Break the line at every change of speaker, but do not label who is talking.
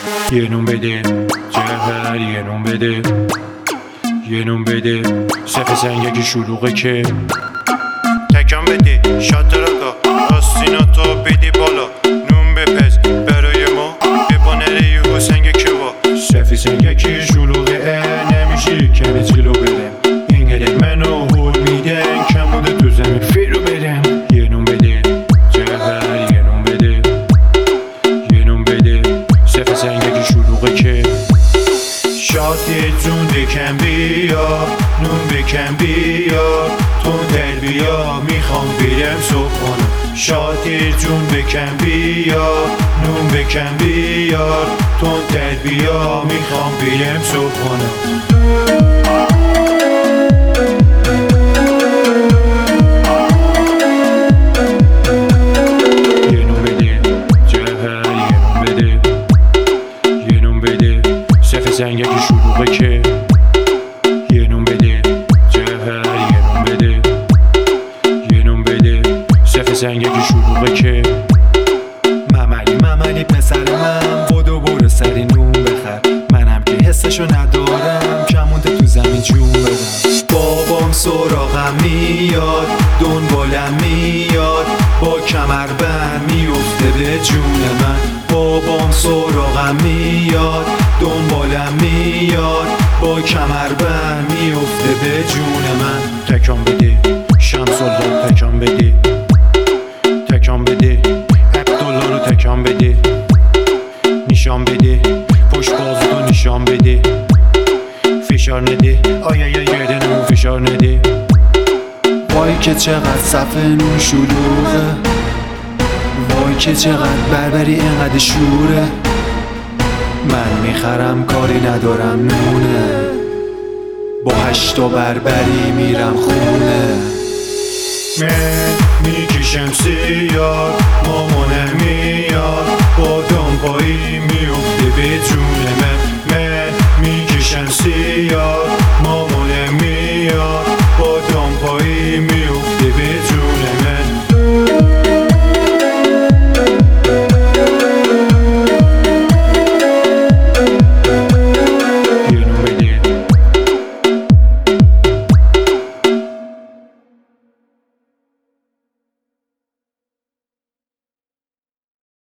یه نون بده جهر، یه نون بده، یه نون بده. صف سنگکی شلوغه که تکان بده شاتراگا آستیناتو بیدی بالا. نون بپز برای ما ببانره یهو سنگ کوا. صف سنگکی شلوغه نمیشه کمی جلو برم. اینقدر منو هول میدن کمونده تو زمین فرو برم. یه نون بده جهر، یه نون بده، یه نون بده. صف سنگکی شلوغه که شاتی جون بکن بیا، نون بکن بیا، تون دل بیا، میخوام برم صبحانه. شاتی جون بکن بیا، نون بکن بیا، تون دل بیا، میخوام برم صبحانه. یه نون بده جهر، یه نون بده، یه نون بده. صف سنگکی شلوغه که یه نون بده جهر، یه نون بده، یه نون بده. صف سنگکی شلوغه که مملی پسر من بدو برو سری نون بخر. منم که حسشو ندارم کمونده تو زمین جون بدم. بابام سراغم میاد دنبالم میاد با کمربند میفته به جون من. بابام سراغم میاد دنبالم میاد با کمربند میفته به جون من. تکان بده شمس الله، تکان بده، تکان بده عبدالله رو تکان بده. نشان بده پشت بازو نشان بده. فشار نده آیا گردنمو فشار نده. وای که چقدر صف نون شلوغه، وای که چقدر بربری اینقدر شوره. من میخرم کاری ندارم نونه، با 8 بربری میرم خونه. من میکشم سیار